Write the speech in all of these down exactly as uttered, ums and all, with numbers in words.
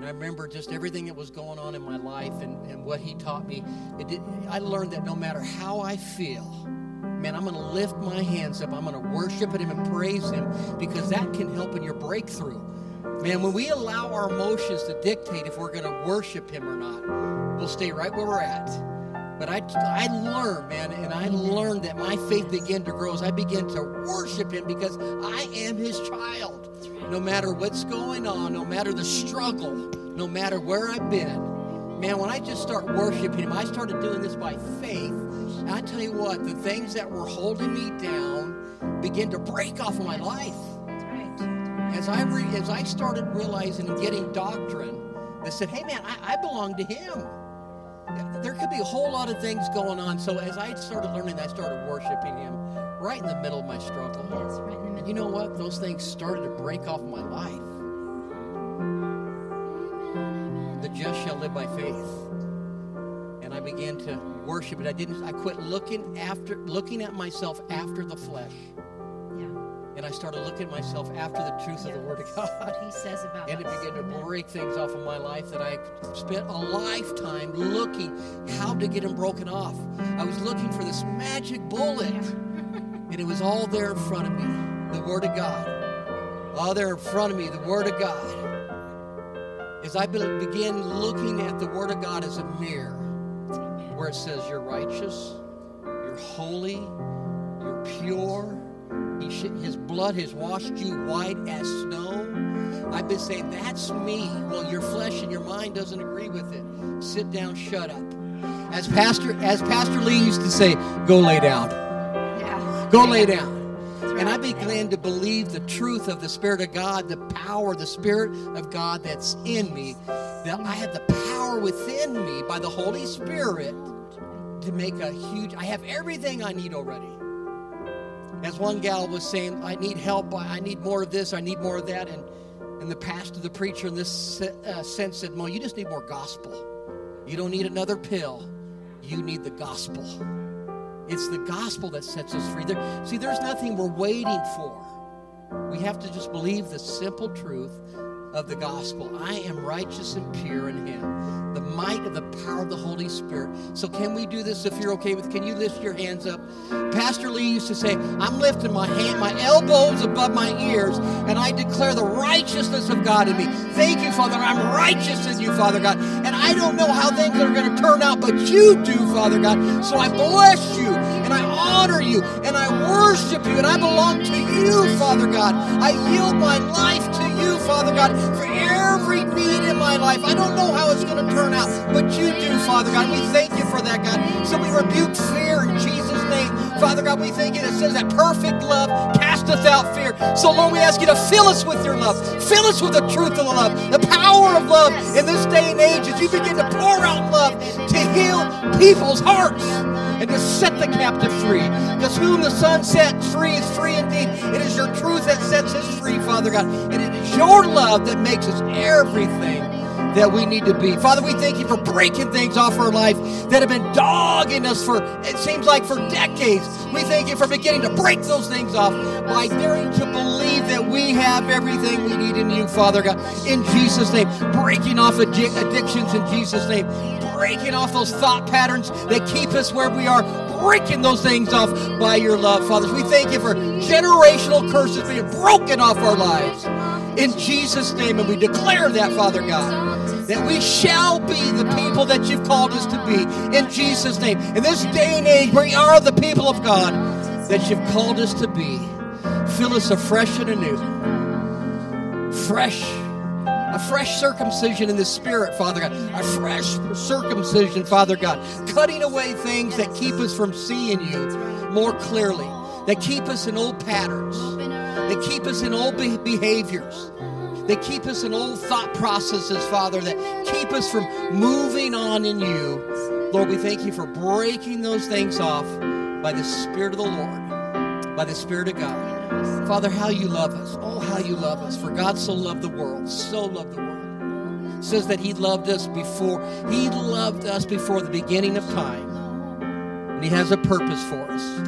And I remember just everything that was going on in my life and, and what he taught me. It did, I learned that no matter how I feel, man, I'm going to lift my hands up. I'm going to worship him and praise him, because that can help in your breakthrough. Man, when we allow our emotions to dictate if we're going to worship him or not, we'll stay right where we're at. But I, I learned, man, and I learned that my faith began to grow as I began to worship him, because I am his child. No matter what's going on, no matter the struggle, no matter where I've been, man, when I just start worshiping him, I started doing this by faith. And I tell you what, the things that were holding me down begin to break off of my life. As I re, as I started realizing and getting doctrine that said, hey, man, I, I belong to him. There could be a whole lot of things going on. So as I started learning, I started worshiping him right in the middle of my struggle. Yes, right in the middle. And you know what? Those things started to break off my life. The just shall live by faith. And I began to worship it. I didn't. I quit looking after, looking at myself after the flesh. And I started looking at myself after the truth yeah, of the Word of God. What he says about and it us. began to Amen. break things off of my life that I spent a lifetime looking how to get them broken off. I was looking for this magic bullet. Yeah. And it was all there in front of me, the Word of God. All there in front of me, the Word of God. As I be- began looking at the Word of God as a mirror, Amen. where it says you're righteous, you're holy, you're pure, He sh- his blood has washed you white as snow. I've been saying, that's me. Well, your flesh and your mind doesn't agree with it. Sit down, shut up. As Pastor, as Pastor Lee used to say, go lay down. Yeah. Go lay down. That's And I right. began to believe the truth of the Spirit of God, the power, the Spirit of God that's in me, that I have the power within me by the Holy Spirit to make a huge, I have everything I need already. As one gal was saying, I need help, I need more of this, I need more of that. And, and the pastor, the preacher in this uh, sense said, Mo, you just need more gospel. You don't need another pill. You need the gospel. It's the gospel that sets us free. There, see, there's nothing we're waiting for. We have to just believe the simple truth of the gospel. I am righteous and pure in him. The might of the power of the Holy Spirit. So can we do this if you're okay with, can you lift your hands up? Pastor Lee used to say, I'm lifting my hand, my elbows above my ears, and I declare the righteousness of God in me. Thank you, Father. I'm righteous in you, Father God. And I don't know how things are going to turn out, but you do, Father God. So I bless you, and I honor you, and I worship you, and I belong to you, Father God. I yield my life to you, Father God, for every need in my life. I don't know how it's going to turn out, but you do, Father God. We thank you for that, God. So we rebuke fear in Jesus' name. Father God, we thank you that it says that perfect love casteth out fear. So Lord, we ask you to fill us with your love. Fill us with the truth of the love, the power of love in this day and age as you begin to pour out love to heal people's hearts and to set the captive free. Because whom the Son sets free is free indeed. It is your truth that sets us free, Father God. And it is your love that makes us everything that we need to be. Father, we thank you for breaking things off our life that have been dogging us for, it seems like, for decades. We thank you for beginning to break those things off by daring to believe that we have everything we need in you, Father God. In Jesus' name, breaking off addic- addictions in Jesus' name, breaking off those thought patterns that keep us where we are, breaking those things off by your love, Father. We thank you for generational curses being broken off our lives. In Jesus' name, and we declare that, Father God, that we shall be the people that you've called us to be. In Jesus' name. In this day and age, we are the people of God that you've called us to be. Fill us afresh and anew. Fresh. A fresh circumcision in the Spirit, Father God. A fresh circumcision, Father God. Cutting away things that keep us from seeing you more clearly. That keep us in old patterns. That keep us in old be- behaviors. That keep us in old thought processes, Father. That keep us from moving on in you. Lord, we thank you for breaking those things off by the Spirit of the Lord. By the Spirit of God. Father, how you love us. Oh, how you love us. For God so loved the world. So loved the world. It says that he loved us before. He loved us before the beginning of time. And he has a purpose for us.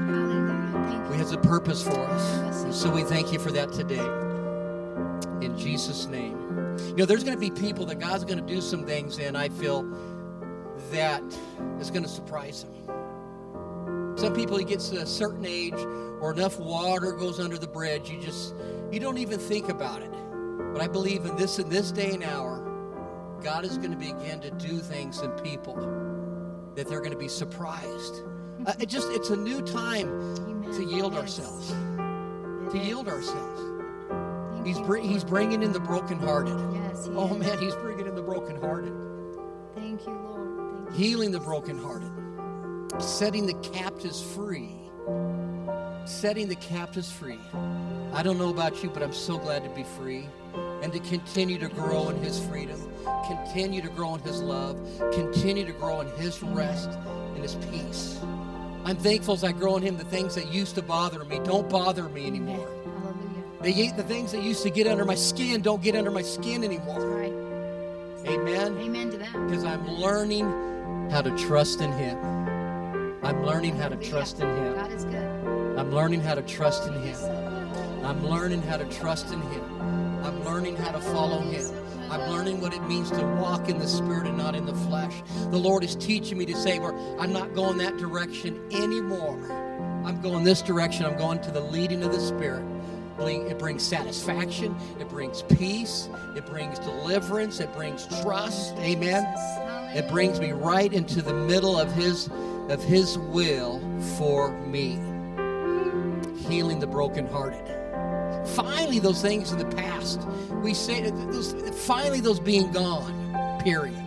He has a purpose for us. And so we thank you for that today. In Jesus' name. You know, there's going to be people that God's going to do some things in, I feel, that is going to surprise them. Some people, he gets to a certain age or enough water goes under the bridge, you just, you don't even think about it. But I believe in this, in this day and hour, God is going to begin to do things in people that they're going to be surprised. Uh, it just, it's a new time Amen. To yield yes. ourselves. It to is. yield ourselves. Thank he's, br- he's bringing in the brokenhearted. Yes, he oh, is. man, he's bringing in the brokenhearted. Thank you, Lord. Thank you. Healing the brokenhearted. Setting the captives free. Setting the captives free. I don't know about you, but I'm so glad to be free and to continue to grow in his freedom, continue to grow in his love, continue to grow in his rest and his peace. I'm thankful as I grow in him, the things that used to bother me don't bother me anymore. They, the things that used to get under my skin don't get under my skin anymore. That's right. Amen. Amen to that. Because I'm learning how to trust in him. I'm learning how to trust in him. God is good. I'm learning how to trust in him. I'm learning how to trust in him. I'm learning how to follow him. I'm learning what it means to walk in the Spirit and not in the flesh. The Lord is teaching me to say, where I'm not going that direction anymore. I'm going this direction. I'm going to the leading of the Spirit. It brings satisfaction. It brings peace. It brings deliverance. It brings trust. Amen. It brings me right into the middle of his, of his will for me. Healing the brokenhearted. Finally, those things in the past, we say, those, finally those being gone, period.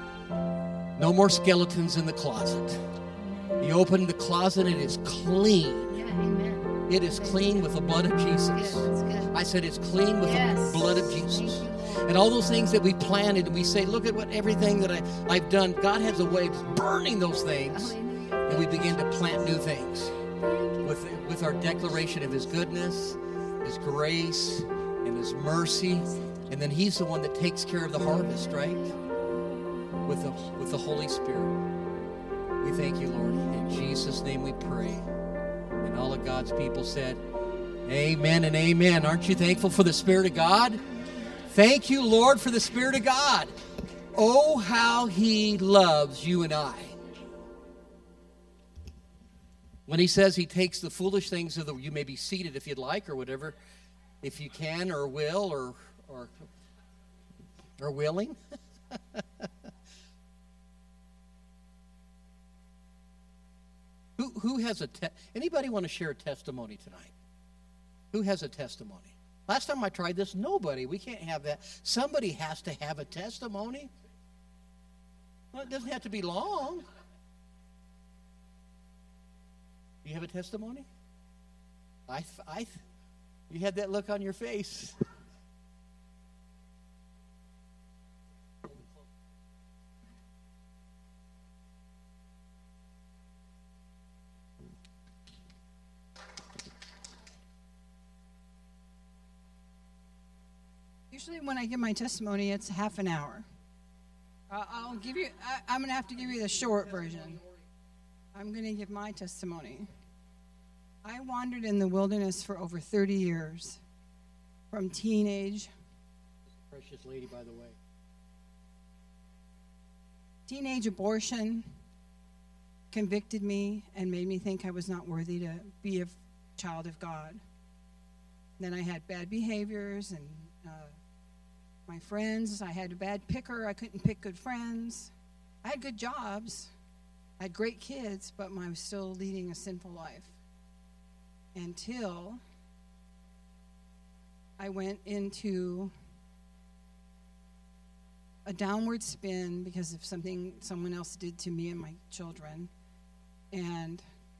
No more skeletons in the closet. You open the closet, it is clean. Yeah, amen. It is clean with the blood of Jesus. That's good, that's good. I said it's clean with yes. the blood of Jesus. And all those things that we planted, and we say, look at what everything that I, I've done. God has a way of burning those things, Hallelujah. and we begin to plant new things with, with our declaration of his goodness, his grace, and his mercy. And then he's the one that takes care of the harvest, right? With the, with the Holy Spirit. We thank you, Lord. In Jesus' name we pray. And all of God's people said, amen and amen. Aren't you thankful for the Spirit of God? Thank you, Lord, for the Spirit of God. Oh, how he loves you and I. When he says he takes the foolish things of the, you may be seated if you'd like or whatever, if you can or will or or, or willing. who who has a te- anybody want to share a testimony tonight? Who has a testimony? Last time I tried this, nobody. We can't have that. Somebody has to have a testimony. Well, it doesn't have to be long. Do you have a testimony? I, I, you had that look on your face. Usually when I give my testimony, it's half an hour. Uh, I'll give you, I, I'm going to have to give you the short version. I'm going to give my testimony. I wandered in the wilderness for over thirty years, from teenage. Precious lady, by the way. Teenage abortion convicted me and made me think I was not worthy to be a child of God. Then I had bad behaviors and uh, my friends. I had a bad picker. I couldn't pick good friends. I had good jobs. I had great kids, but I was still leading a sinful life. Until I went into a downward spin because of something someone else did to me and my children. And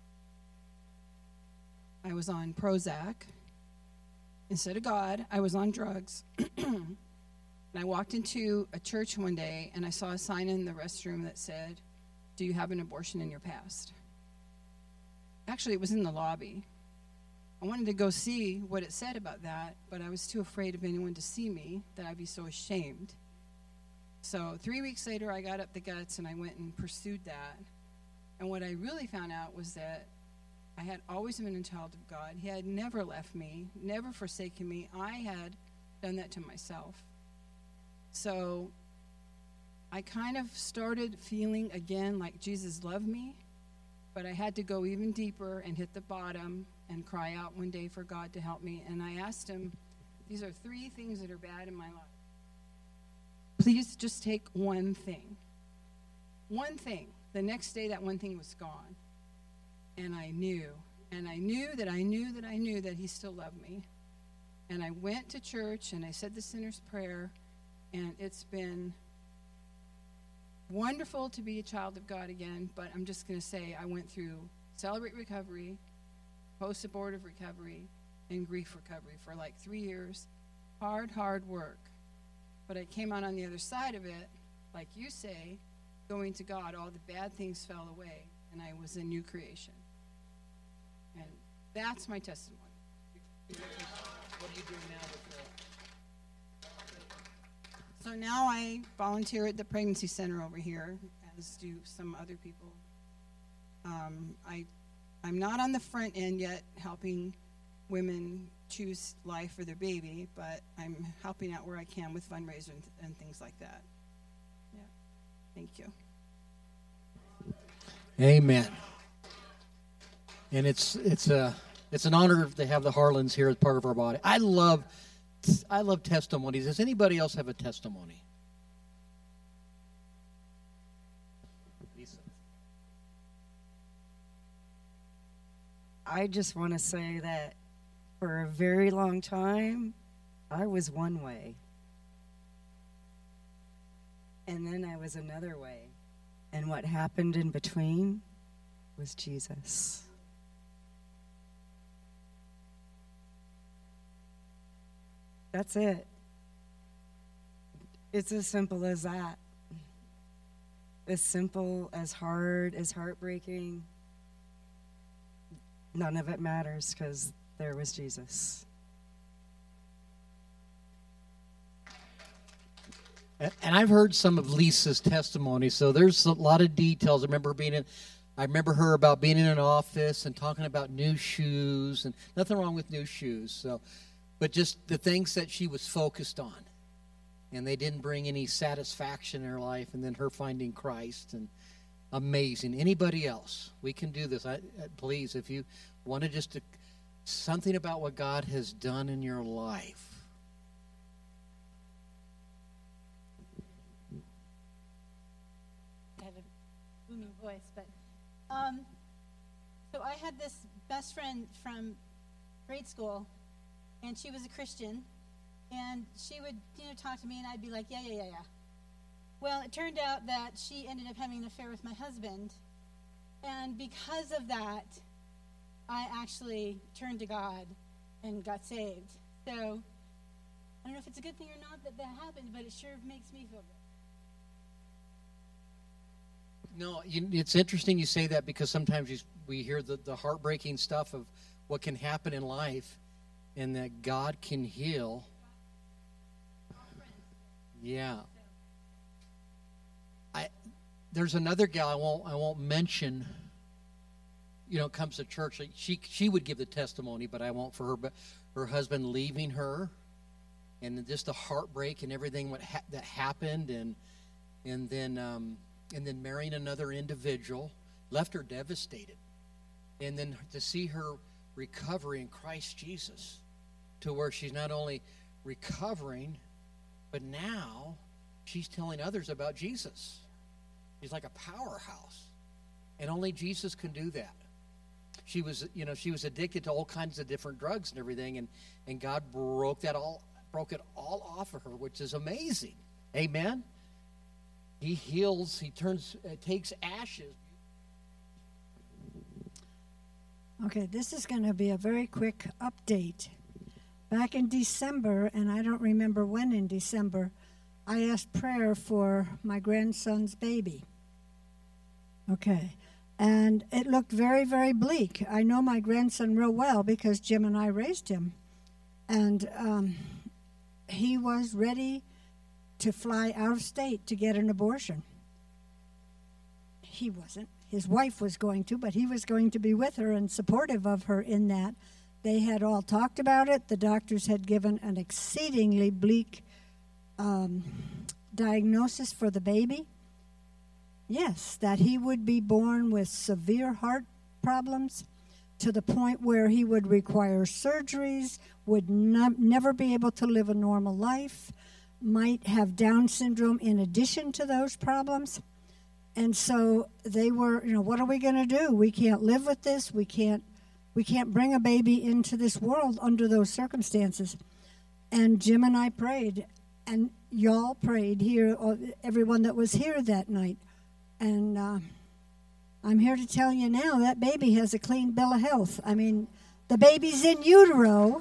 I was on Prozac. Instead of God, I was on drugs. And I walked into a church one day, and I saw a sign in the restroom that said, "Do you have an abortion in your past?" Actually, it was in the lobby. I wanted to go see what it said about that, but I was too afraid of anyone to see me that I'd be so ashamed. So three weeks later, I got up the guts, and I went and pursued that. And what I really found out was that I had always been a child of God. He had never left me, never forsaken me. I had done that to myself. So I kind of started feeling again like Jesus loved me, but I had to go even deeper and hit the bottom and cry out one day for God to help me. And I asked him, these are three things that are bad in my life. Please just take one thing. One thing. The next day, that one thing was gone. And I knew. And I knew that I knew that I knew that he still loved me. And I went to church, and I said the sinner's prayer, and it's been wonderful to be a child of God again, but I'm just going to say I went through Celebrate Recovery, post-abortive recovery, and grief recovery for like three years. Hard, hard work. But I came out on the other side of it, like you say, going to God, all the bad things fell away, and I was a new creation. And that's my testimony. What are you doing now with the... So now I volunteer at the pregnancy center over here, as do some other people. Um, I, I'm not on the front end yet helping women choose life for their baby, but I'm helping out where I can with fundraisers and, and things like that. Yeah. Thank you. Amen. And it's it's a it's an honor to have the Harlans here as part of our body. I love I love testimonies. Does anybody else have a testimony? Lisa. I just want to say that for a very long time, I was one way. And then I was another way. And what happened in between was Jesus. That's it. It's as simple as that. As simple, as hard, as heartbreaking. None of it matters because there was Jesus. And I've heard some of Lisa's testimony, so there's a lot of details. I remember being in, I remember her about being in an office and talking about new shoes, and nothing wrong with new shoes. So, but just the things that she was focused on, and they didn't bring any satisfaction in her life. And then her finding Christ, and amazing. Anybody else? We can do this. I, please, if you want to just to, something about what God has done in your life. Voice, but um, so I had this best friend from grade school, and she was a Christian, and she would, you know, talk to me, and I'd be like, yeah, yeah, yeah, yeah. Well, it turned out that she ended up having an affair with my husband, and because of that, I actually turned to God and got saved. So I don't know if it's a good thing or not that that happened, but it sure makes me feel good. No, you, it's interesting you say that, because sometimes you, we hear the, the heartbreaking stuff of what can happen in life, and that God can heal. Yeah. I there's another gal I won't I won't mention. You know, comes to church. She she would give the testimony, but I won't for her. But her husband leaving her, and just the heartbreak and everything what ha- that happened, and and then. Um, And then marrying another individual, left her devastated. And then to see her recovery in Christ Jesus, to where she's not only recovering, but now she's telling others about Jesus. She's like a powerhouse. And only Jesus can do that. She was, you know, she was addicted to all kinds of different drugs and everything, and, and God broke that all, broke it all off of her, which is amazing. Amen. He heals, he turns, uh, takes ashes. Okay, this is going to be a very quick update. Back in December, and I don't remember when in December, I asked prayer for my grandson's baby. Okay, and it looked very, very bleak. I know my grandson real well because Jim and I raised him. And um, he was ready to fly out of state to get an abortion. He wasn't. His wife was going to, but he was going to be with her and supportive of her in that. They had all talked about it. The doctors had given an exceedingly bleak um, diagnosis for the baby. Yes, that he would be born with severe heart problems to the point where he would require surgeries, would not, never be able to live a normal life, might have Down syndrome in addition to those problems. And so they were, you know, what are we going to do? We can't live with this. We can't, we can't bring a baby into this world under those circumstances. And Jim and I prayed, and y'all prayed here, everyone that was here that night. And uh, I'm here to tell you now that baby has a clean bill of health. I mean, the baby's in utero.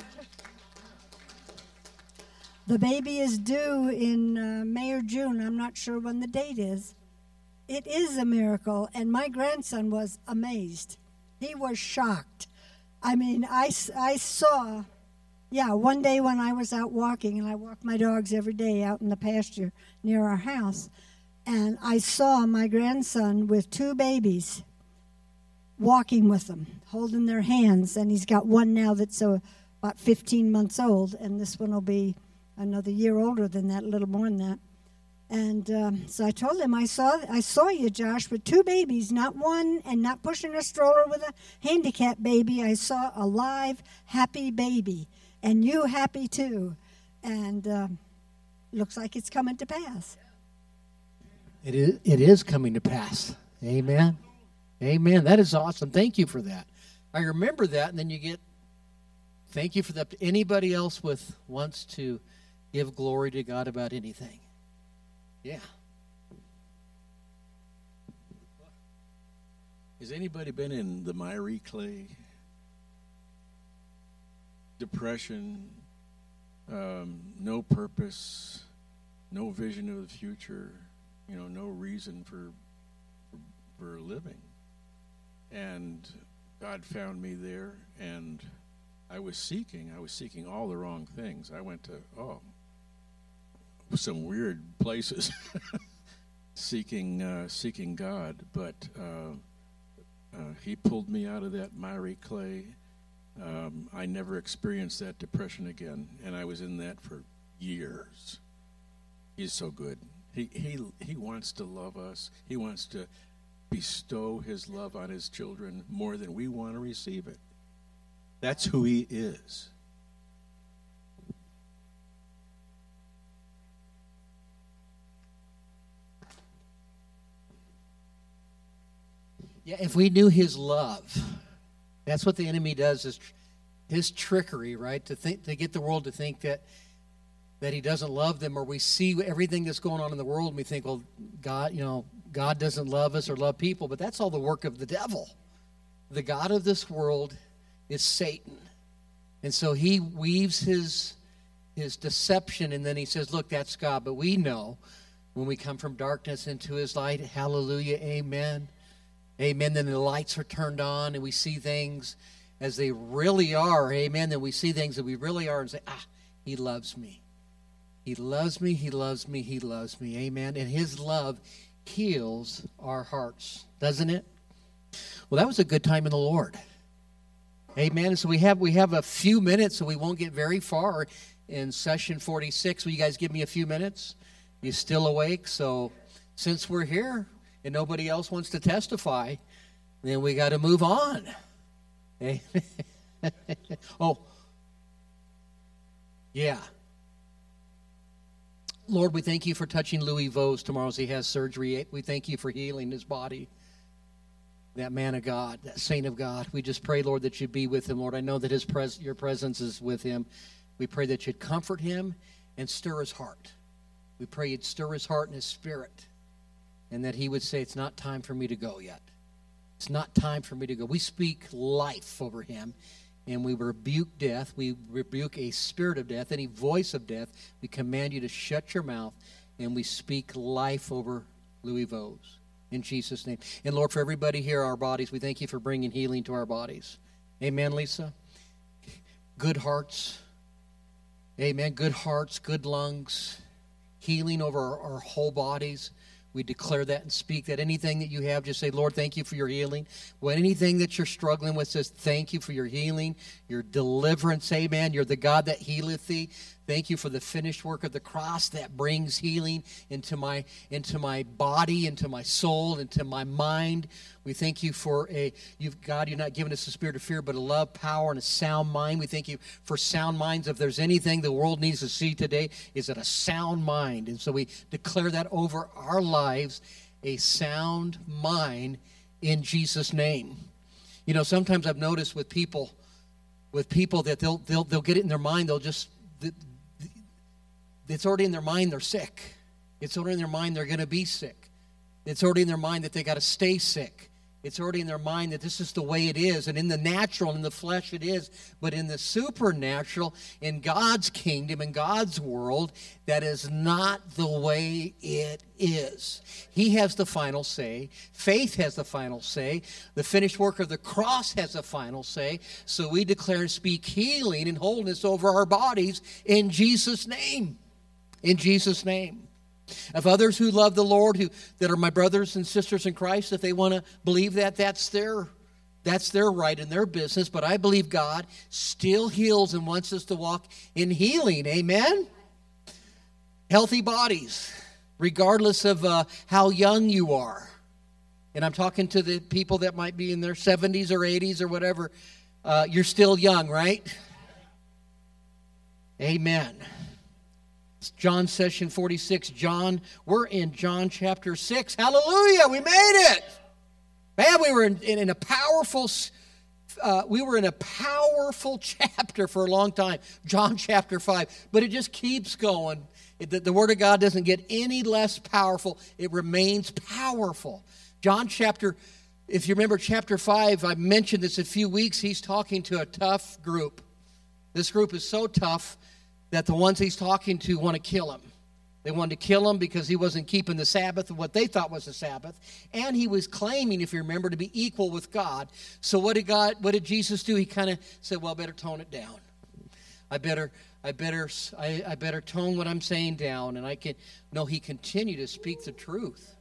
The baby is due in uh, May or June. I'm not sure when the date is. It is a miracle, and my grandson was amazed. He was shocked. I mean, I, I saw, yeah, one day when I was out walking, and I walk my dogs every day out in the pasture near our house, and I saw my grandson with two babies walking with them, holding their hands, and he's got one now that's uh, about fifteen months old, and this one will be another year older than that, a little more than that. And um, so I told him, I saw I saw you, Josh, with two babies, not one, and not pushing a stroller with a handicapped baby. I saw a live, happy baby, and you happy too. And um, looks like it's coming to pass. It is, it is coming to pass. Amen. Amen. That is awesome. Thank you for that. I remember that, and then you get, thank you for that. Anybody else with wants to give glory to God about anything? Yeah. Has anybody been in the miry clay? Depression, um, no purpose, no vision of the future, you know, no reason for, for for living. And God found me there, and I was seeking. I was seeking all the wrong things. I went to, oh, some weird places seeking uh, seeking God, but uh, uh, he pulled me out of that miry clay. Um, I never experienced that depression again, and I was in that for years. He's so good. He he he wants to love us. He wants to bestow his love on his children more than we want to receive it. That's who he is. Yeah, if we knew his love, that's what the enemy does, is tr- his trickery, right? To think, to get the world to think that that he doesn't love them, or we see everything that's going on in the world and we think, well, God, you know, God doesn't love us or love people, but that's all the work of the devil. The God of this world is Satan. And so he weaves his his deception, and then he says, look, that's God. But we know when we come from darkness into his light, hallelujah, amen. Amen. Then the lights are turned on and we see things as they really are. Amen. Then we see things that we really are and say, ah, he loves me. He loves me. He loves me. He loves me. Amen. And his love heals our hearts, doesn't it? Well, that was a good time in the Lord. Amen. So we have we have a few minutes, so we won't get very far in session forty-six. Will you guys give me a few minutes? You still awake? So since we're here, and nobody else wants to testify, then we got to move on. Oh, yeah. Lord, we thank you for touching Louis Vose tomorrow as he has surgery. We thank you for healing his body. That man of God, that saint of God. We just pray, Lord, that you'd be with him, Lord. I know that his pres- your presence is with him. We pray that you'd comfort him and stir his heart. We pray you'd stir his heart and his spirit, and that he would say, it's not time for me to go yet. It's not time for me to go. We speak life over him, and we rebuke death. We rebuke a spirit of death, any voice of death. We command you to shut your mouth, and we speak life over Louis Vose in Jesus' name. And Lord, for everybody here, our bodies, we thank you for bringing healing to our bodies. Amen, Lisa? Good hearts. Amen. Good hearts, good lungs, healing over our, our whole bodies. We declare that and speak that. Anything that you have, just say, Lord, thank you for your healing. Well, anything that you're struggling with, says, thank you for your healing, your deliverance. Amen. You're the God that healeth thee. Thank you for the finished work of the cross that brings healing into my into my body, into my soul, into my mind. We thank you for a, you've God, you've not given us a spirit of fear, but a love, power, and a sound mind. We thank you for sound minds. If there's anything the world needs to see today, is it a sound mind? And so we declare that over our lives, a sound mind in Jesus' name. You know, sometimes I've noticed with people, with people that they'll they'll they'll get it in their mind, they'll just, it's already in their mind they're sick. It's already in their mind they're going to be sick. It's already in their mind that they got to stay sick. It's already in their mind that this is the way it is. And in the natural, in the flesh, it is. But in the supernatural, in God's kingdom, in God's world, that is not the way it is. He has the final say. Faith has the final say. The finished work of the cross has the final say. So we declare and speak healing and wholeness over our bodies in Jesus' name. In Jesus' name. If others who love the Lord, who that are my brothers and sisters in Christ, if they want to believe that, that's their, that's their right and their business. But I believe God still heals and wants us to walk in healing. Amen? Healthy bodies, regardless of uh, how young you are. And I'm talking to the people that might be in their seventies or eighties or whatever. Uh, you're still young, right? Amen. John session forty-six. John, we're in John chapter six. Hallelujah, we made it. Man, we were in, in, in a powerful, uh, we were in a powerful chapter for a long time. John chapter five. But it just keeps going. It, the, the Word of God doesn't get any less powerful. It remains powerful. John chapter, if you remember chapter five, I mentioned this a few weeks. He's talking to a tough group. This group is so tough that the ones he's talking to want to kill him. They wanted to kill him because he wasn't keeping the Sabbath, what they thought was the Sabbath. And he was claiming, if you remember, to be equal with God. So what did God, what did Jesus do? He kind of said, well, I better tone it down. I better, I better, I, I better tone what I'm saying down. And I can, no, he continued to speak the truth.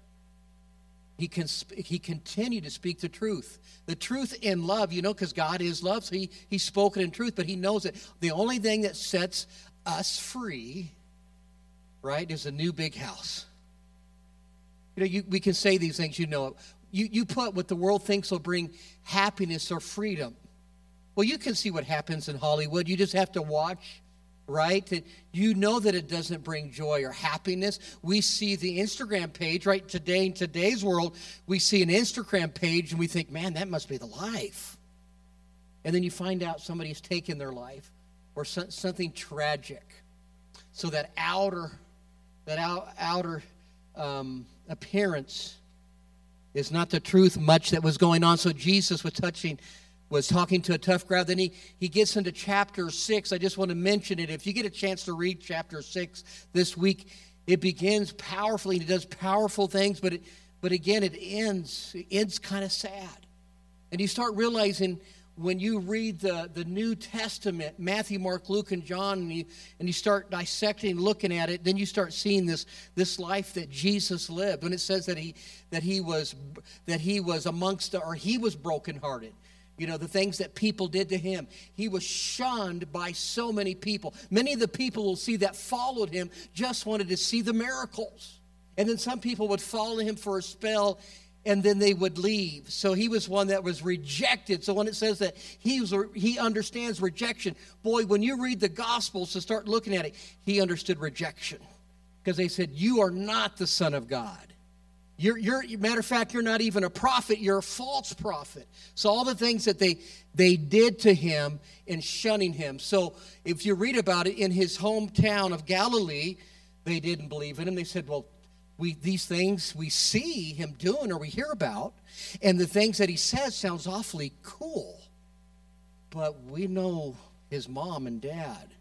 He can, he continued to speak the truth. The truth in love, you know, because God is love, so he, he's spoken in truth, but he knows that the only thing that sets us free, right, is a new big house. You know, you, we can say these things, you know. You, you put what the world thinks will bring happiness or freedom. Well, you can see what happens in Hollywood. You just have to watch, right? You know that it doesn't bring joy or happiness. We see the Instagram page, right? Today, in today's world, we see an Instagram page and we think, man, that must be the life. And then you find out somebody's taken their life or so, something tragic. So that outer, that out, outer um, appearance is not the truth much that was going on. So Jesus was touching was talking to a tough crowd. Then he, he gets into chapter six. I just want to mention it. If you get a chance to read chapter six this week, it begins powerfully. And it does powerful things, but it, but again, it ends. It ends kind of sad. And you start realizing when you read the, the New Testament, Matthew, Mark, Luke, and John, and you, and you start dissecting, looking at it, then you start seeing this, this life that Jesus lived. When it says that he that he was that he was amongst, or he was brokenhearted. You know, the things that people did to him. He was shunned by so many people. Many of the people will see that followed him just wanted to see the miracles. And then some people would follow him for a spell and then they would leave. So he was one that was rejected. So when it says that he was, he understands rejection, boy, when you read the Gospels to start looking at it, he understood rejection. Because they said, you are not the Son of God. You're, you're, matter of fact, you're not even a prophet. You're a false prophet. So all the things that they they did to him in shunning him. So if you read about it, in his hometown of Galilee, they didn't believe in him. They said, well, we these things we see him doing or we hear about, and the things that he says sounds awfully cool. But we know his mom and dad.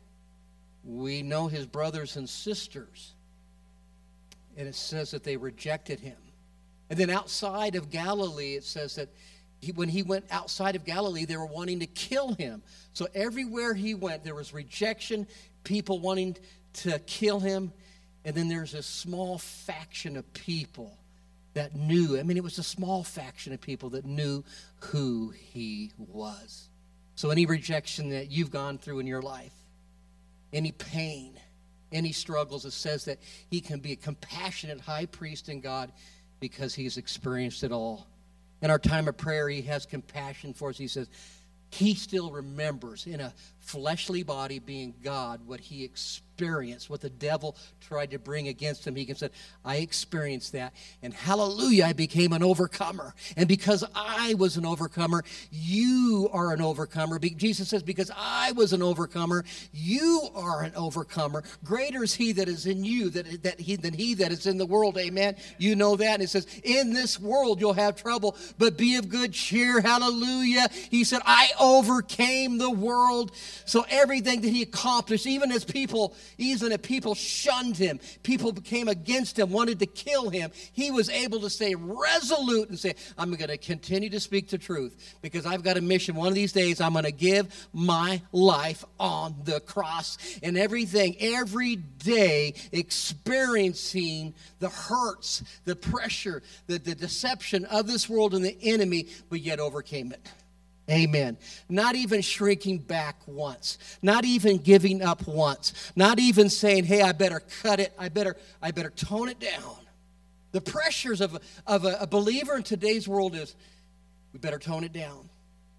We know his brothers and sisters. And it says that they rejected him. And then outside of Galilee, it says that he, when he went outside of Galilee, they were wanting to kill him. So everywhere he went, there was rejection, people wanting to kill him. And then there's a small faction of people that knew. I mean, it was a small faction of people that knew who he was. So any rejection that you've gone through in your life, any pain, any struggles. It says that he can be a compassionate high priest in God because he's experienced it all. In our time of prayer, he has compassion for us. He says he still remembers in a fleshly body being God what he experienced, what the devil tried to bring against him. He can say, I experienced that, and hallelujah, I became an overcomer. And because I was an overcomer, you are an overcomer. Be- Jesus says, because I was an overcomer, you are an overcomer. Greater is he that is in you that, that he, than he that is in the world. Amen. You know that. And it says, in this world you'll have trouble, but be of good cheer. Hallelujah. He said, I overcame the world. So everything that he accomplished, even as people, even if people shunned him, people became against him, wanted to kill him, he was able to stay resolute and say, I'm going to continue to speak the truth because I've got a mission. One of these days, I'm going to give my life on the cross. And everything, every day, experiencing the hurts, the pressure, the, the deception of this world and the enemy, but yet overcame it. Amen. Not even shrinking back once. Not even giving up once. Not even saying, hey, I better cut it. I better, I better tone it down. The pressures of, of a, a believer in today's world is, we better tone it down.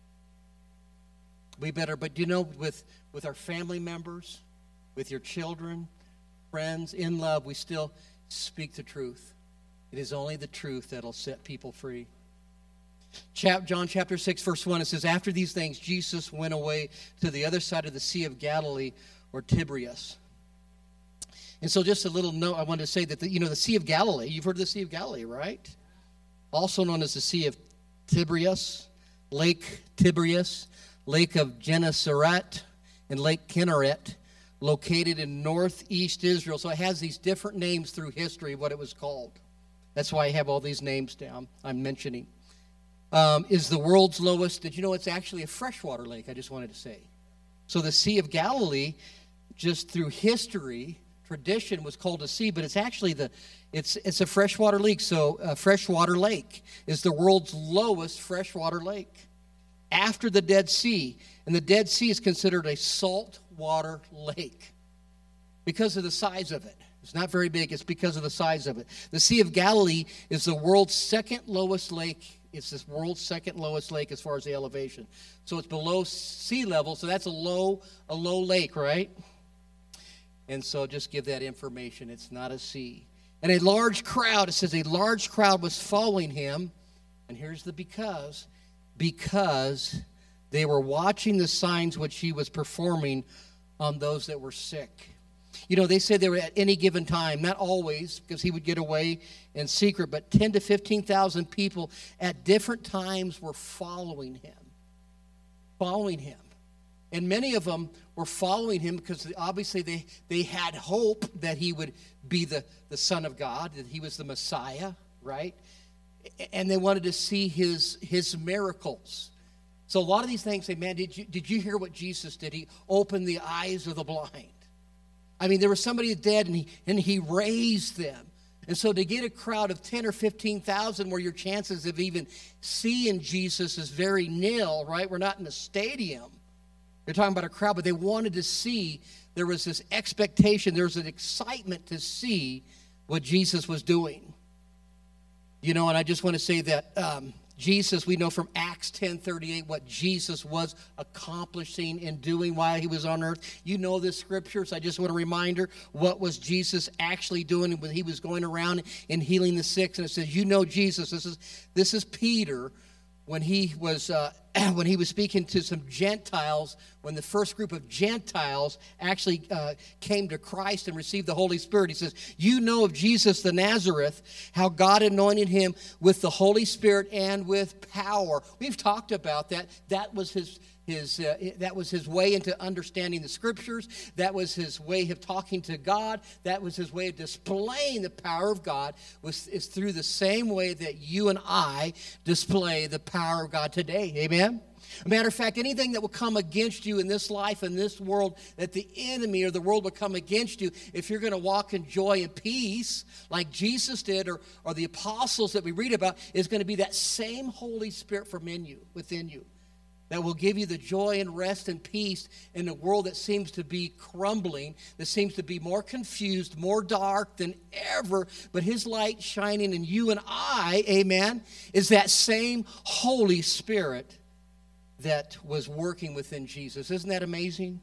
We better, but you know, with, with our family members, with your children, friends, in love, we still speak the truth. It is only the truth that'll set people free. John chapter six, verse one, it says, after these things, Jesus went away to the other side of the Sea of Galilee, or Tiberias. And so just a little note, I wanted to say that, the, you know, the Sea of Galilee, you've heard of the Sea of Galilee, right? Also known as the Sea of Tiberias, Lake Tiberias, Lake of Gennesaret, and Lake Kinneret, located in northeast Israel. So it has these different names through history of what it was called. That's why I have all these names down I'm mentioning. Um, is the world's lowest. Did you know it's actually a freshwater lake? I just wanted to say. So the Sea of Galilee, just through history, tradition, was called a sea, but it's actually the, it's it's a freshwater lake. So a freshwater lake is the world's lowest freshwater lake, after the Dead Sea, and the Dead Sea is considered a saltwater lake because of the size of it. It's not very big. It's because of the size of it. The Sea of Galilee is the world's second lowest lake. It's the world's second lowest lake as far as the elevation. So it's below sea level, so that's a low, a low lake, right? And so just give that information. It's not a sea. And a large crowd, it says a large crowd was following him. And here's the because. Because they were watching the signs which he was performing on those that were sick. You know, they said they were at any given time, not always, because he would get away in secret, but ten to fifteen thousand people at different times were following him. Following him. And many of them were following him because obviously they, they had hope that he would be the, the Son of God, that he was the Messiah, right? And they wanted to see his, his miracles. So a lot of these things say, man, did you, did you hear what Jesus did? He opened the eyes of the blind. I mean, there was somebody dead, and he and he raised them. And so to get a crowd of ten or fifteen thousand where your chances of even seeing Jesus is very nil, right? We're not in a stadium. You're talking about a crowd, but they wanted to see. There was this expectation. There was an excitement to see what Jesus was doing. You know, and I just want to say that um, Jesus, we know from Acts ten thirty-eight what Jesus was accomplishing and doing while he was on earth. You know this scripture, so I just want a reminder, what was Jesus actually doing when he was going around and healing the sick? And it says, you know Jesus. This is this is Peter when he was uh, when he was speaking to some Gentiles, when the first group of Gentiles actually uh, came to Christ and received the Holy Spirit. He says, you know of Jesus the Nazareth, how God anointed him with the Holy Spirit and with power. We've talked about that. That was his His, uh, that was his way into understanding the scriptures. That was his way of talking to God. That was his way of displaying the power of God. Was is through the same way that you and I display the power of God today. Amen? A matter of fact, anything that will come against you in this life, in this world, that the enemy or the world will come against you, if you're going to walk in joy and peace like Jesus did, or, or the apostles that we read about, is going to be that same Holy Spirit from in you, within you. that will give you the joy and rest and peace in a world that seems to be crumbling, that seems to be more confused, more dark than ever. But his light shining in you and I, amen, is that same Holy Spirit that was working within Jesus. Isn't that amazing?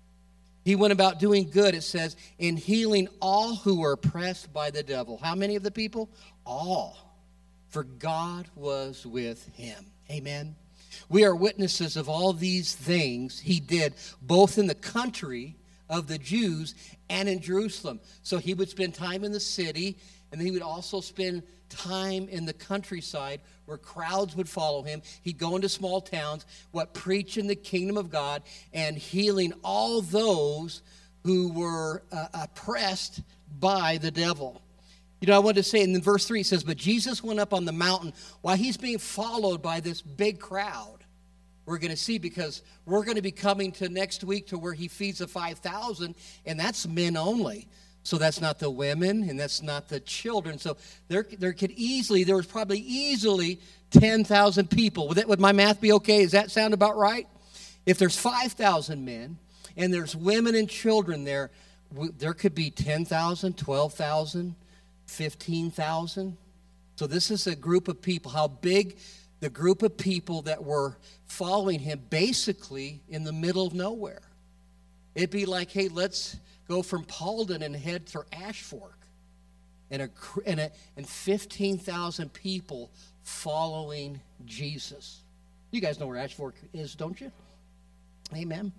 He went about doing good, it says, in healing all who were oppressed by the devil. How many of the people? All. For God was with him. Amen. We are witnesses of all these things he did, both in the country of the Jews and in Jerusalem. So he would spend time in the city, and then he would also spend time in the countryside where crowds would follow him. He'd go into small towns, what, preaching the kingdom of God and healing all those who were uh, oppressed by the devil. You know, I wanted to say in verse three, it says, but Jesus went up on the mountain while he's being followed by this big crowd. We're going to see, because we're going to be coming to next week to where he feeds the five thousand, and that's men only. So that's not the women, and that's not the children. So there, there could easily, there was probably easily ten thousand people. Would, that, would my math be okay? Does that sound about right? If there's five thousand men, and there's women and children there, there could be ten thousand, twelve thousand, fifteen thousand. So this is a group of people. How big the group of people that were following him, basically in the middle of nowhere. It'd be like, hey, let's go from Paulden and head for Ashfork. And, a, and, a, and fifteen thousand people following Jesus. You guys know where Ashfork is, don't you? Amen.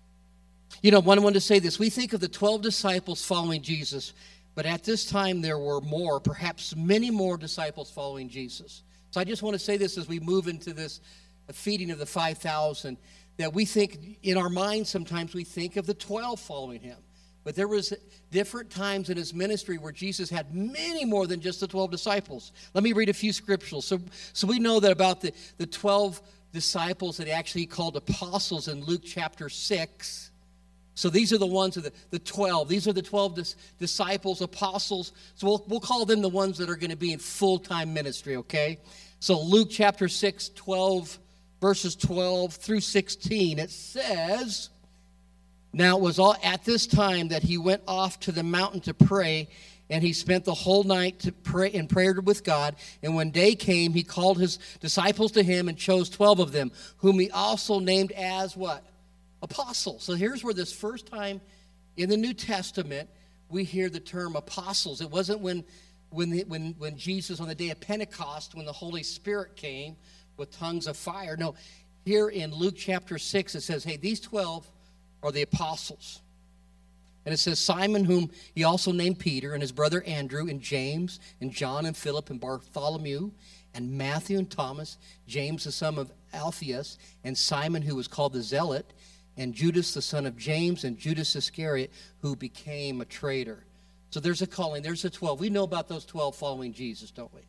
You know, one wanted to say this. We think of the twelve disciples following Jesus, but at this time there were more, perhaps many more disciples following Jesus. So I just want to say this as we move into this feeding of the five thousand, that we think, in our minds sometimes we think of the twelve following him. But there was different times in his ministry where Jesus had many more than just the twelve disciples. Let me read a few scriptures. So, so we know that about the, the twelve disciples that he actually called apostles in Luke chapter six. So these are the ones of the, the twelve. These are the twelve dis, disciples, apostles. So we'll, we'll call them the ones that are going to be in full-time ministry, okay? So Luke chapter six, twelve, verses twelve through sixteen, it says, now it was all at this time that he went off to the mountain to pray, and he spent the whole night to pray in prayer with God. And when day came, he called his disciples to him and chose twelve of them, whom he also named as what? Apostles. So here's where this first time in the New Testament we hear the term apostles. It wasn't when when the, when when Jesus on the day of Pentecost, when the Holy Spirit came with tongues of fire. No, here in Luke chapter six it says, hey, these twelve are the apostles. And it says, Simon, whom he also named Peter, and his brother Andrew, and James, and John, and Philip, and Bartholomew, and Matthew, and Thomas, James the son of Alphaeus, and Simon, who was called the Zealot, and Judas the son of James, and Judas Iscariot, who became a traitor. So there's a calling. There's the twelve. We know about those twelve following Jesus, don't we?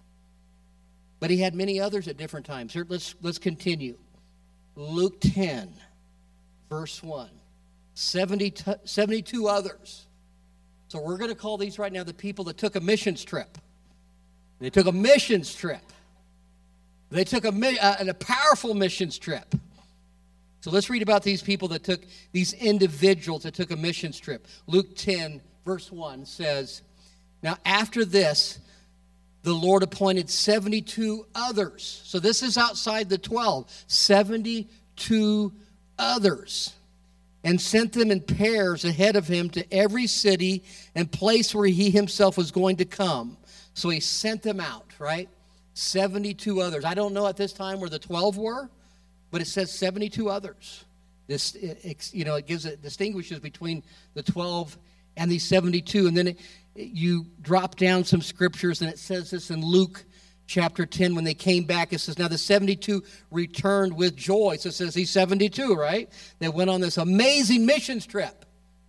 But he had many others at different times. Here, let's, let's continue. Luke ten, verse one. seventy, seventy-two others. So we're going to call these right now the people that took a missions trip. They took a missions trip. They took a, a, a powerful missions trip. So let's read about these people that took, these individuals that took a missions trip. Luke ten, verse one says, now after this, the Lord appointed seventy-two others. So this is outside the twelve. seventy-two others. And sent them in pairs ahead of him to every city and place where he himself was going to come. So he sent them out, right? seventy-two others. I don't know at this time where the twelve were, but it says seventy-two others. This, it, you know, it gives it distinguishes between the twelve and these seventy-two. And then it, you drop down some scriptures, and it says this in Luke chapter ten. When they came back, it says, now the seventy-two returned with joy. So it says these seventy-two, right? They went on this amazing missions trip.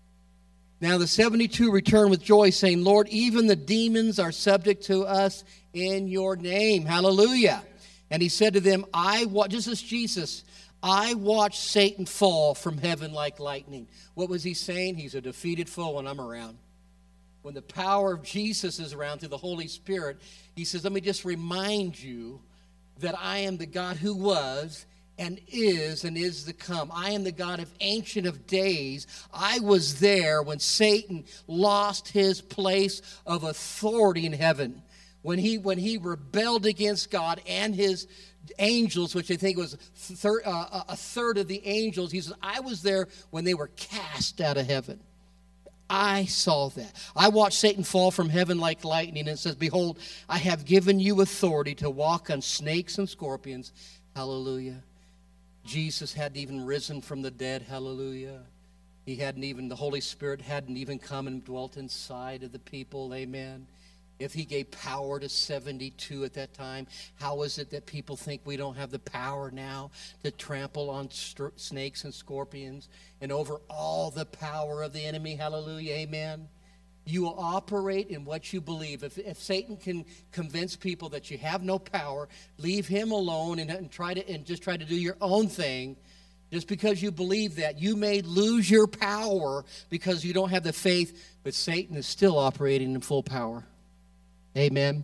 Now the seventy-two returned with joy, saying, Lord, even the demons are subject to us in your name. Hallelujah. And he said to them, I watch, just as Jesus, I watched Satan fall from heaven like lightning. What was he saying? He's a defeated foe when I'm around. When the power of Jesus is around through the Holy Spirit, he says, let me just remind you that I am the God who was and is and is to come. I am the God of Ancient of Days. I was there when Satan lost his place of authority in heaven. When he when he rebelled against God and his angels, which I think was thir- uh, a third of the angels, he says, I was there when they were cast out of heaven. I saw that. I watched Satan fall from heaven like lightning, and it says, behold, I have given you authority to walk on snakes and scorpions. Hallelujah. Jesus hadn't even risen from the dead. Hallelujah. He hadn't even, the Holy Spirit hadn't even come and dwelt inside of the people. Amen. If he gave power to seventy-two at that time, how is it that people think we don't have the power now to trample on st- snakes and scorpions and over all the power of the enemy? Hallelujah, amen. You will operate in what you believe. If, if Satan can convince people that you have no power, leave him alone and, and try to and just try to do your own thing. Just because you believe that, you may lose your power because you don't have the faith, but Satan is still operating in full power. Amen.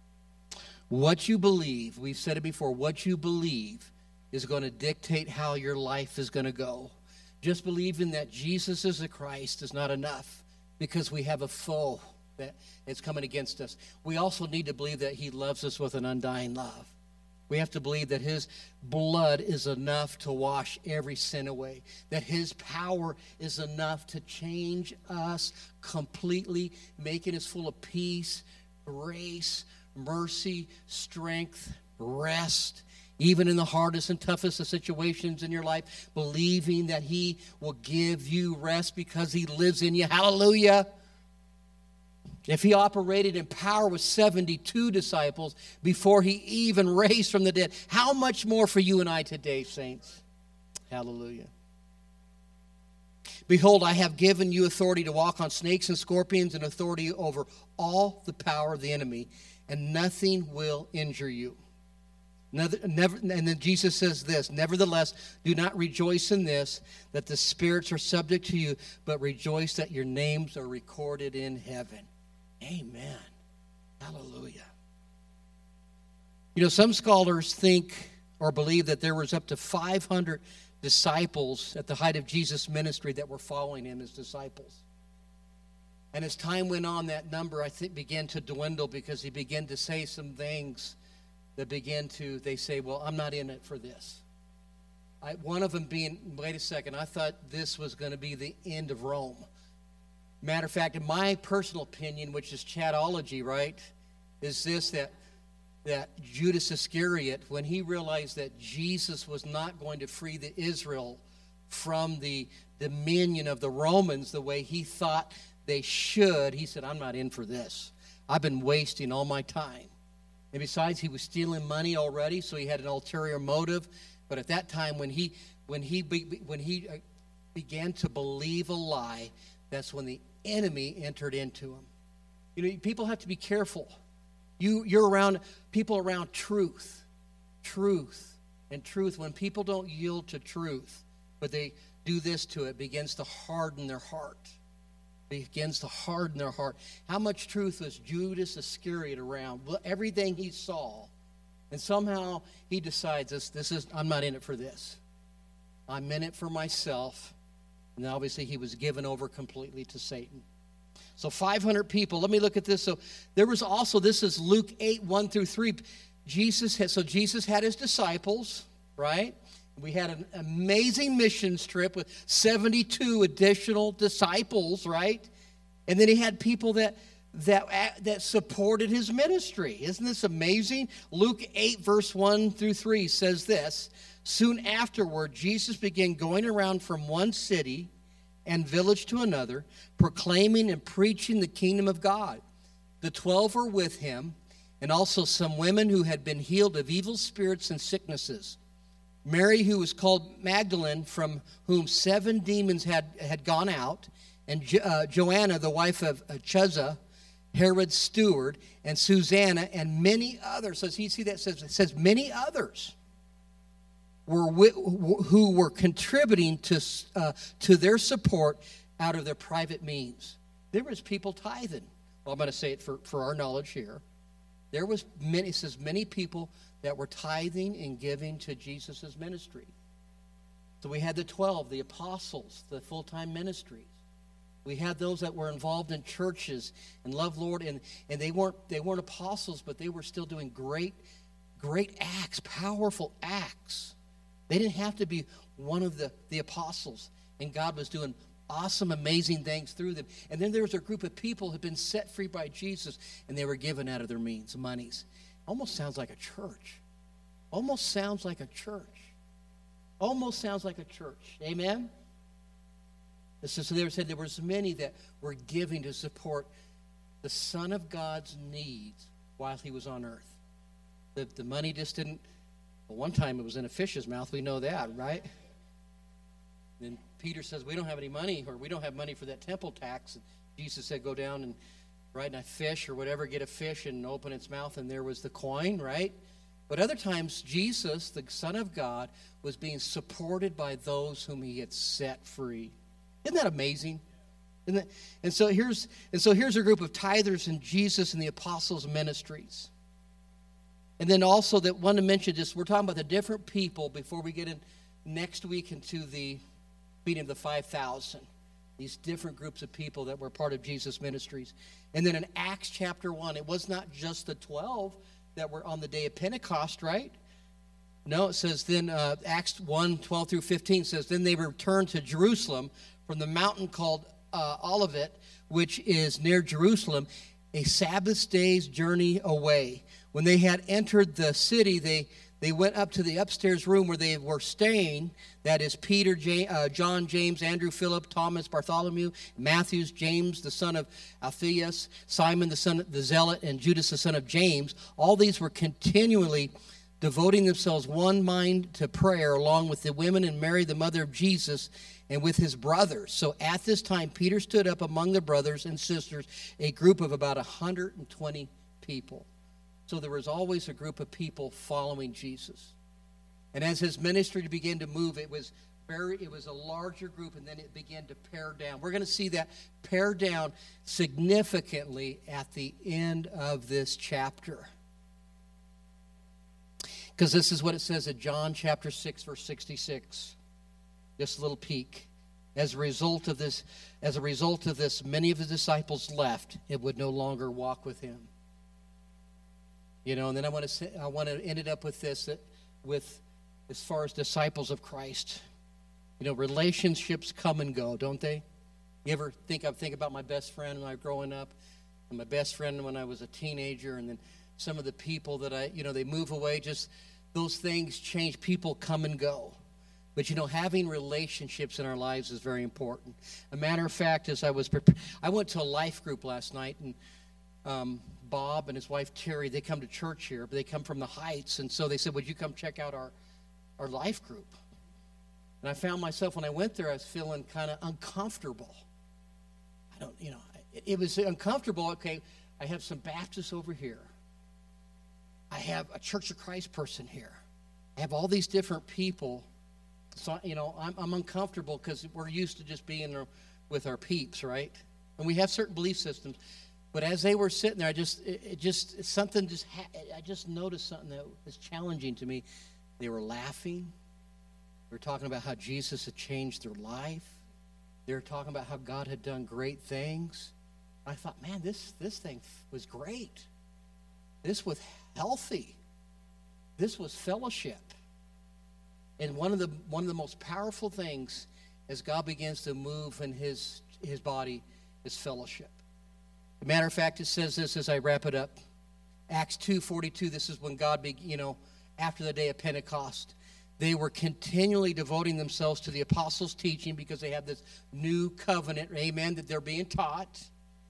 What you believe, we've said it before, what you believe is going to dictate how your life is going to go. Just believing that Jesus is the Christ is not enough because we have a foe that is coming against us. We also need to believe that he loves us with an undying love. We have to believe that his blood is enough to wash every sin away, that his power is enough to change us completely, making us full of peace, grace, mercy, strength, rest, even in the hardest and toughest of situations in your life, believing that he will give you rest because he lives in you. Hallelujah. If he operated in power with seventy-two disciples before he even raised from the dead, how much more for you and I today, saints? Hallelujah. Behold, I have given you authority to walk on snakes and scorpions and authority over all the power of the enemy, and nothing will injure you. Never, never, and then Jesus says this, nevertheless, do not rejoice in this, that the spirits are subject to you, but rejoice that your names are recorded in heaven. Amen. Hallelujah. You know, some scholars think or believe that there was up to five hundred disciples at the height of Jesus' ministry that were following him as disciples. And as time went on, that number, I think, began to dwindle because he began to say some things that began to, they say, well, I'm not in it for this. I, one of them being, wait a second, I thought this was going to be the end of Rome. Matter of fact, in my personal opinion, which is chatology, right, is this, that that Judas Iscariot, when he realized that Jesus was not going to free the Israel from the dominion of the Romans the way he thought they should, he said, I'm not in for this. I've been wasting all my time. And besides, he was stealing money already, so he had an ulterior motive. But at that time, when he when he be, when he began to believe a lie, that's when the enemy entered into him. You know, people have to be careful. You, you're around people around truth, truth, and truth. When people don't yield to truth, but they do this to it, begins to harden their heart. Begins to harden their heart. How much truth was Judas Iscariot around? Well, everything he saw, and somehow he decides this. This is I'm not in it for this. I'm in it for myself. And obviously, he was given over completely to Satan. So five hundred people. Let me look at this. So there was also, this is Luke eight, one through three. Jesus had, so Jesus had his disciples, right? We had an amazing missions trip with seventy-two additional disciples, right? And then he had people that that that supported his ministry. Isn't this amazing? Luke eight, verse one through three says this. Soon afterward, Jesus began going around from one city and village to another, proclaiming and preaching the kingdom of God. The twelve were with him, and also some women who had been healed of evil spirits and sicknesses. Mary, who was called Magdalene, from whom seven demons had, had gone out, and jo- uh, Joanna, the wife of uh, Chuza, Herod's steward, and Susanna, and many others. So you see that it says, it says many others were who were contributing to uh, to their support out of their private means. There was people tithing. Well, I'm going to say it for, for our knowledge here. there was many, it says many people that were tithing and giving to Jesus' ministry. So we had the twelve, the apostles, the full-time ministries. We had those that were involved in churches and loved Lord, and, and they weren't they weren't apostles, but they were still doing great, great acts, powerful acts. They didn't have to be one of the, the apostles, and God was doing awesome, amazing things through them. And then there was a group of people who had been set free by Jesus, and they were given out of their means, monies. Almost sounds like a church. Almost sounds like a church. Almost sounds like a church. Amen? So there said there was many that were giving to support the Son of God's needs while he was on earth. The, the money just didn't, well, one time it was in a fish's mouth. We know that, right? Then Peter says, we don't have any money, or we don't have money for that temple tax. And Jesus said, go down and, right, and a fish or whatever, get a fish and open its mouth, and there was the coin, right? But other times, Jesus, the Son of God, was being supported by those whom he had set free. Isn't that amazing? Isn't that? And so here's and so here's a group of tithers in Jesus and the apostles' ministries. And then also that want to mention this, we're talking about the different people before we get in next week into the feeding of the five thousand. These different groups of people that were part of Jesus' ministries. And then in Acts chapter one, it was not just the twelve that were on the day of Pentecost, right? No, it says then, uh, Acts one, twelve through fifteen says, then they returned to Jerusalem from the mountain called uh, Olivet, which is near Jerusalem, a Sabbath day's journey away. When they had entered the city, they, they went up to the upstairs room where they were staying. That is Peter, J- uh, John, James, Andrew, Philip, Thomas, Bartholomew, Matthew, James, the son of Alphaeus, Simon, the son of the Zealot, and Judas, the son of James. All these were continually devoting themselves one mind to prayer, along with the women and Mary, the mother of Jesus, and with his brothers. So at this time, Peter stood up among the brothers and sisters, a group of about one hundred twenty people. So there was always a group of people following Jesus. And as his ministry began to move, it was very, it was a larger group, and then it began to pare down. We're going to see that pare down significantly at the end of this chapter. Because this is what it says in John chapter six, verse sixty-six. Just a little peek. As a result of this, as a result of this, many of the disciples left and would no longer walk with him. You know, and then I want to say, I want to end it up with this, that with as far as disciples of Christ. You know, relationships come and go, don't they? You ever think I think about my best friend when I was growing up, and my best friend when I was a teenager, and then some of the people that I, you know, they move away. Just those things change. People come and go. But, you know, having relationships in our lives is very important. A matter of fact, as I was prepared, I went to a life group last night, and um, Bob and his wife Terry, they come to church here, but they come from the Heights, and so they said, would you come check out our, our life group? And I found myself, when I went there, I was feeling kind of uncomfortable. I don't, you know, it, it was uncomfortable. Okay, I have some Baptists over here. I have a Church of Christ person here. I have all these different people. So, you know, I'm, I'm uncomfortable because we're used to just being there with our peeps, right? And we have certain belief systems. But as they were sitting there, I just, it, it just, something just, ha- I just noticed something that was challenging to me. They were laughing. They were talking about how Jesus had changed their life. They were talking about how God had done great things. I thought, man, this, this thing was great. This was healthy. This was fellowship. And one of the one of the most powerful things as God begins to move in his his body is fellowship. As a matter of fact, it says this as I wrap it up. Acts two forty-two, this is when God, be, you know, after the day of Pentecost, they were continually devoting themselves to the apostles' teaching because they have this new covenant, amen, that they're being taught.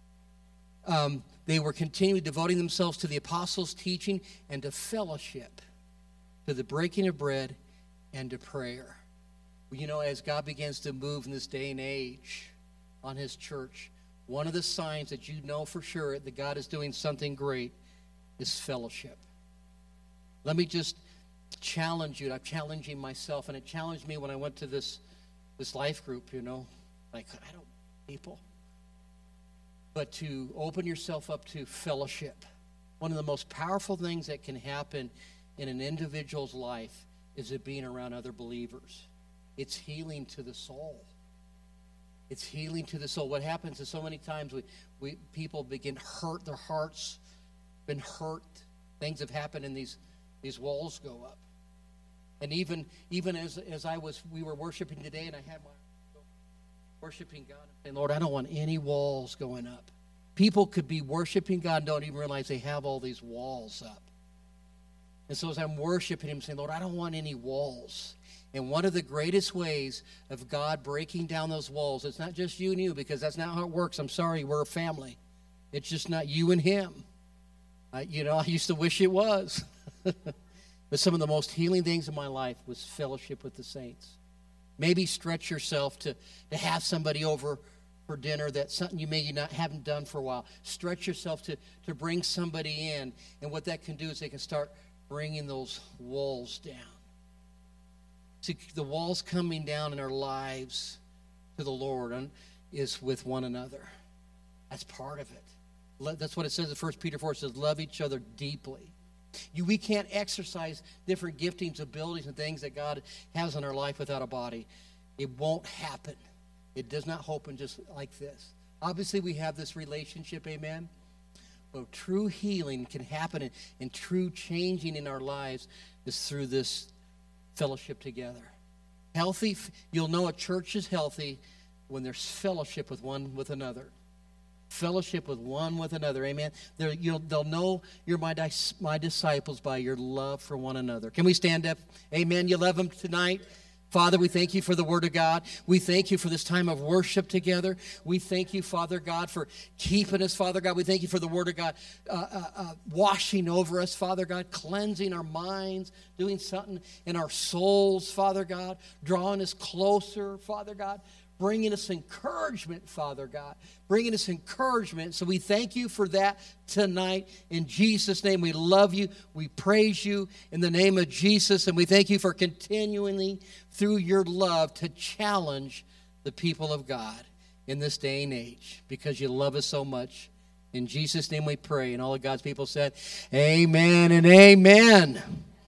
Um, they were continually devoting themselves to the apostles' teaching and to fellowship, to the breaking of bread and to prayer. You know, as God begins to move in this day and age on his church, one of the signs that you know for sure that God is doing something great is fellowship. Let me just challenge you. I'm challenging myself, and it challenged me when I went to this this life group, you know. Like, I don't people. But to open yourself up to fellowship. one of the most powerful things that can happen in an individual's life is it being around other believers. It's healing to the soul. It's healing to the soul. What happens is so many times we, we people begin hurt, their hearts been hurt. Things have happened and these these walls go up. And even even as as I was we were worshiping today and I had my worshiping God and saying, Lord, I don't want any walls going up. People could be worshiping God and don't even realize they have all these walls up. And so as I'm worshiping him, saying, Lord, I don't want any walls. And one of the greatest ways of God breaking down those walls, it's not just you and you, because that's not how it works. I'm sorry, we're a family. It's just not you and him. I, you know, I used to wish it was. But some of the most healing things in my life was fellowship with the saints. Maybe stretch yourself to, to have somebody over for dinner, that's something you may not haven't done for a while. Stretch yourself to, to bring somebody in. And what that can do is they can start bringing those walls down. See, the walls coming down in our lives to the Lord is with one another. That's part of it. That's what it says in First Peter four. It says, love each other deeply. You, we can't exercise different giftings, abilities, and things that God has in our life without a body. It won't happen. It does not happen just like this. Obviously, we have this relationship, amen? But true healing can happen, and, and true changing in our lives is through this fellowship together. Healthy, you'll know a church is healthy when there's fellowship with one with another. Fellowship with one with another, amen. They're, you'll, they'll know you're my, my disciples by your love for one another. Can we stand up? Amen. You love them tonight? Father, we thank you for the Word of God. We thank you for this time of worship together. We thank you, Father God, for keeping us, Father God. We thank you for the Word of God uh, uh, uh, washing over us, Father God, cleansing our minds, doing something in our souls, Father God, drawing us closer, Father God, bringing us encouragement, Father God, bringing us encouragement. So we thank you for that tonight. In Jesus' name, we love you. We praise you in the name of Jesus. And we thank you for continually, through your love, to challenge the people of God in this day and age, because you love us so much. In Jesus' name we pray. And all of God's people said, amen and amen.